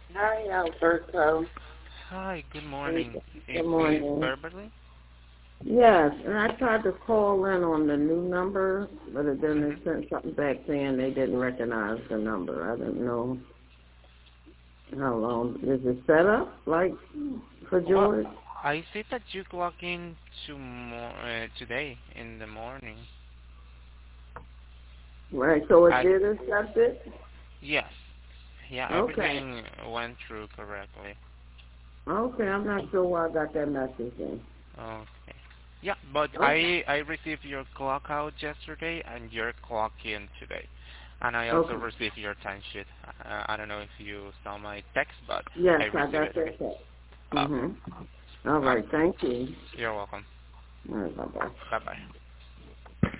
Hi, Alberto. Hi, good morning. Good Is this morning. Beverly? Yes, and I tried to call in on the new number, but it then Mm-hmm. they sent something back saying they didn't recognize the number. I didn't know how long. Is it set up, like, for Well, George? I see that you clock in today in the morning. Right, so it At did accept it? yes, yeah, Okay. everything went through correctly. Okay, I'm not sure why I got that message then. Okay. Yeah, but Okay. I received your clock out yesterday and your clock in today, and I also Okay. received your timesheet. I don't know if you saw my text, but Yes, I I received got it. Okay. that text. Okay. Mm-hmm. All All right. right, thank you. You're welcome. All right, bye-bye. Bye bye.